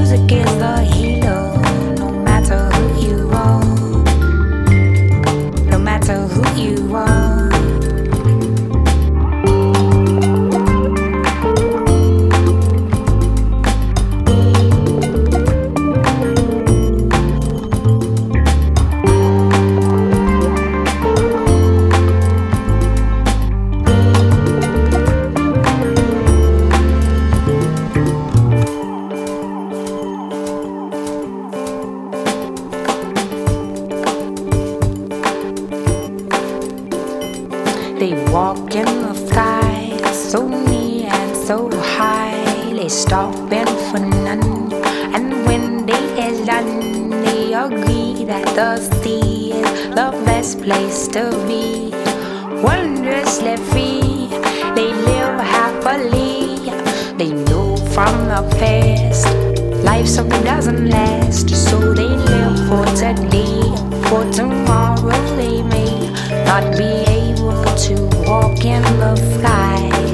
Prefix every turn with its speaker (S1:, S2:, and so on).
S1: music is the healer, no matter who you are, no matter who you are. They walk in the sky, so near and so high. They stopping for none, and when they is done, they agree that the sea is the best place to be. Wondrously free, they live happily. They know from the past, life so doesn't last, so they live for today. For tomorrow they may not be able to walk in the sky.